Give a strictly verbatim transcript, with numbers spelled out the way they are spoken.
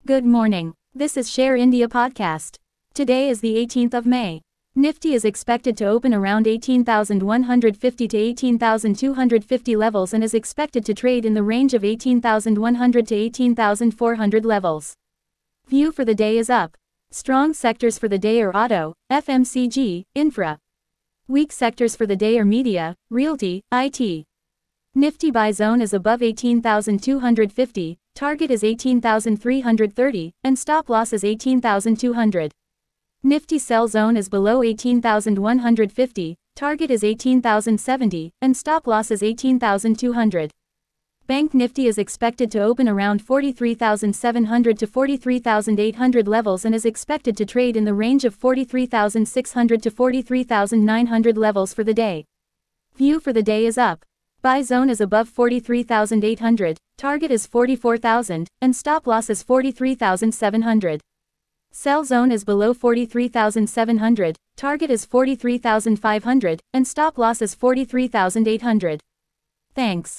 Good morning. This is Share India Podcast. Today is the eighteenth of May. Nifty is expected to open around eighteen thousand one hundred fifty to eighteen thousand two hundred fifty levels and is expected to trade in the range of eighteen thousand one hundred to eighteen thousand four hundred levels. View for the day is up. Strong sectors for the day are auto, F M C G, infra. Weak sectors for the day are media, realty, I T. Nifty buy zone is above eighteen thousand two hundred fifty, target is eighteen thousand three hundred thirty, and stop loss is eighteen thousand two hundred. Nifty sell zone is below eighteen thousand one hundred fifty, target is eighteen thousand seventy, and stop loss is eighteen thousand two hundred. Bank Nifty is expected to open around forty-three thousand seven hundred to forty-three thousand eight hundred levels and is expected to trade in the range of forty-three thousand six hundred to forty-three thousand nine hundred levels for the day. View for the day is up. Buy zone is above forty-three thousand eight hundred, target is forty-four thousand, and stop loss is forty-three thousand seven hundred. Sell zone is below forty-three thousand seven hundred, target is forty-three thousand five hundred, and stop loss is forty-three thousand eight hundred. Thanks.